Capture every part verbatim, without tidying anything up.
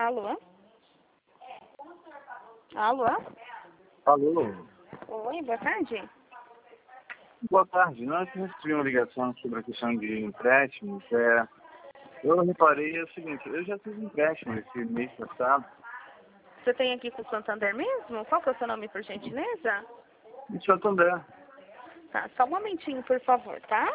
Alô? Alô? Alô? Oi, boa tarde. Boa tarde. Nós recebemos uma ligação sobre a questão de empréstimos. É, eu reparei é o seguinte, eu já fiz empréstimo esse mês passado. Você tem aqui com o Santander mesmo? Qual que é o seu nome, por gentileza? Em Santander. Tá, só um momentinho, por favor, tá?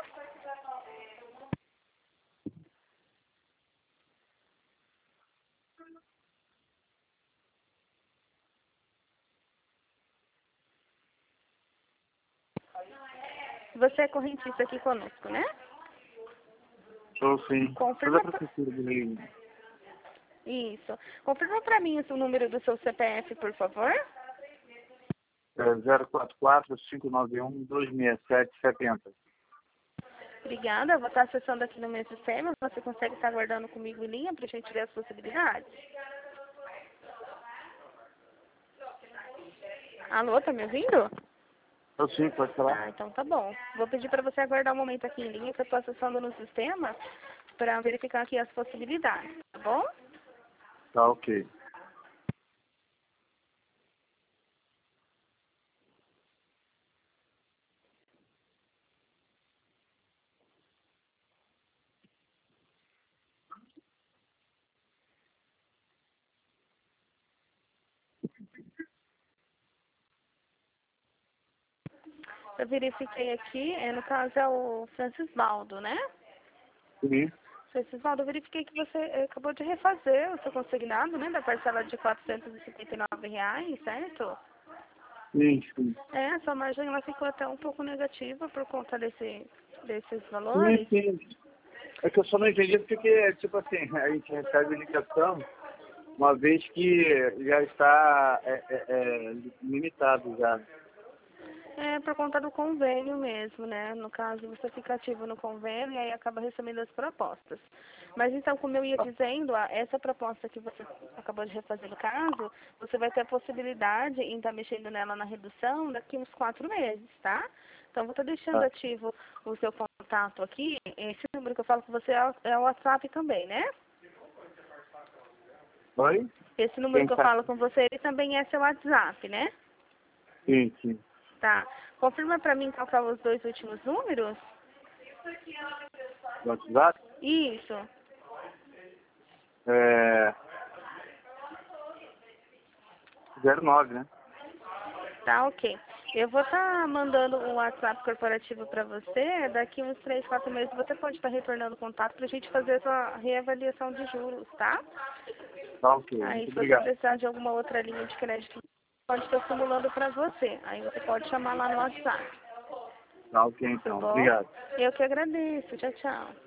Você é correntista aqui conosco, né? Estou sim. Toda Confirma a pra... prefeitura do Rio. Isso. Confirma pra mim o número do seu C P F, por favor. É zero quatro quatro, cinco nove um, dois seis sete, sete zero. Obrigada. Eu vou estar acessando aqui no meu sistema. Você consegue estar aguardando comigo em linha pra gente ver as possibilidades? Alô, tá me ouvindo? Eu sim, pode falar. Ah, então tá bom. Vou pedir para você aguardar um momento aqui em linha que eu estou acessando no sistema para verificar aqui as possibilidades, tá bom? Tá, ok. Eu verifiquei aqui, é, no caso é o Francisvaldo, né? Sim. Francisvaldo, eu verifiquei que você eh, acabou de refazer o seu consignado, né? Da parcela de quatrocentos e setenta e nove reais, certo? Sim, sim. É, a sua margem ela ficou até um pouco negativa por conta desse, desses Sim, valores. sim. É que eu só não entendi porque, tipo assim, a gente recebe indicação uma vez que já está é, é, é, limitado já. É por conta do convênio mesmo, né? No caso, você fica ativo no convênio e aí acaba recebendo as propostas. Mas então, como eu ia dizendo, a- essa proposta que você acabou de refazer no caso, você vai ter a possibilidade em estar mexendo nela na redução daqui uns quatro meses, tá? Então, vou estar deixando Tá. ativo o seu contato aqui. Esse número que eu falo com você é o é o WhatsApp também, né? Oi? Esse número Quem que eu tá? falo com você, ele também é seu WhatsApp, né? Sim, sim. Tá. Confirma pra mim qual são os dois últimos números. No WhatsApp? Isso. É... zero nove, né? Tá, ok. Eu vou estar mandando um WhatsApp corporativo para você. Daqui uns três, quatro meses você pode estar retornando o contato para a gente fazer a sua reavaliação de juros, tá? Tá, ok. Aí, Muito se você obrigado. precisar de alguma outra linha de crédito, pode estar simulando para você. Aí você pode chamar lá no WhatsApp, Tá, ok, tá então. bom? Obrigado. Eu que agradeço. Tchau, tchau.